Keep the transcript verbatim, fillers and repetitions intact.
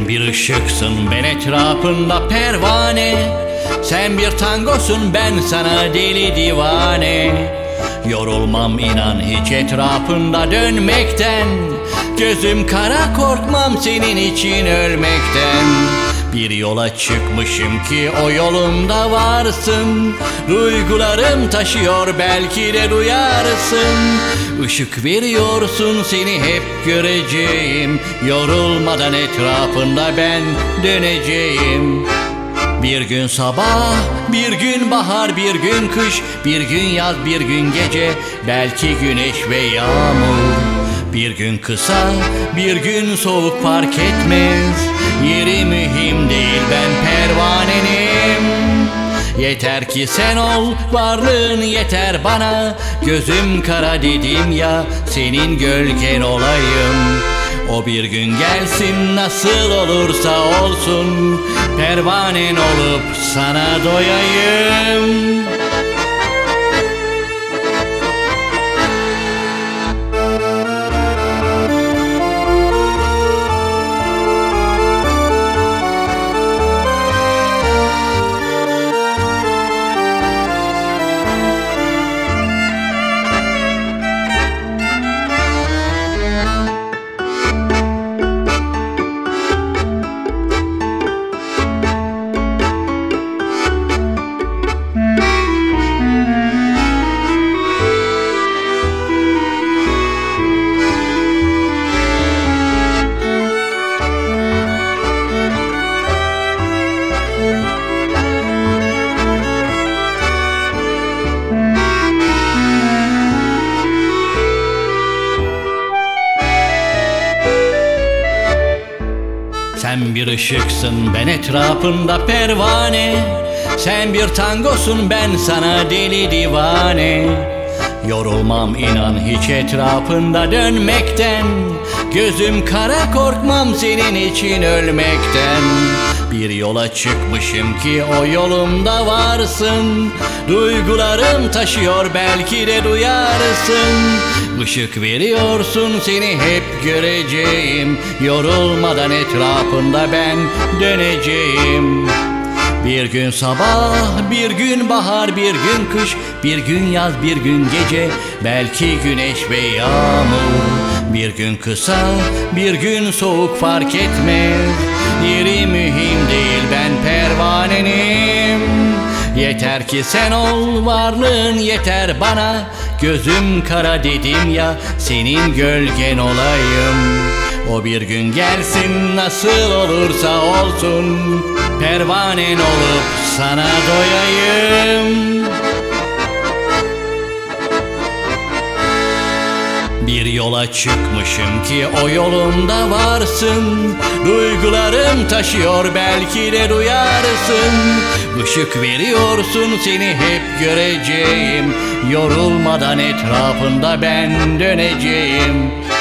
bir ışıksın, ben etrafında pervane. Sen bir tangosun, ben sana deli divane. Yorulmam inan hiç etrafında dönmekten. Gözüm kara, korkmam senin için ölmekten. Bir yola çıkmışım ki o yolumda varsın. Duygularım taşıyor, belki de duyarsın. Işık veriyorsun, seni hep göreceğim. Yorulmadan etrafında ben döneceğim. Bir gün sabah, bir gün bahar, bir gün kış, bir gün yaz, bir gün gece, belki güneş ve yağmur. Bir gün kısa, bir gün soğuk fark etmez. Yeri mühim değil, ben pervanenim. Yeter ki sen ol, varlığın yeter bana. Gözüm kara dedim ya, senin gölgen olayım. O bir gün gelsin, nasıl olursa olsun. Pervanen olup sana doyayım. Sen bir ışıksın, ben etrafında pervane. Sen bir tangosun, ben sana deli divane. Yorulmam inan hiç etrafında dönmekten. Gözüm kara, korkmam senin için ölmekten. Bir yola çıkmışım ki o yolumda varsın. Duygularım taşıyor, belki de duyarsın. Işık veriyorsun, seni hep göreceğim. Yorulmadan etrafında ben döneceğim. Bir gün sabah, bir gün bahar, bir gün kış, bir gün yaz, bir gün gece, belki güneş ve yağmur. Bir gün kısa, bir gün soğuk fark etmez. Yeri mühim değil, ben pervanenim. Yeter ki sen ol, varlığın yeter bana. Gözüm kara dedim ya, senin gölgen olayım. O bir gün gelsin, nasıl olursa olsun. Pervanen olup sana doyayım. Bir yola çıkmışım ki o yolumda varsın. Duygularım taşıyor, belki de duyarsın. Işık veriyorsun, seni hep göreceğim. Yorulmadan etrafında ben döneceğim.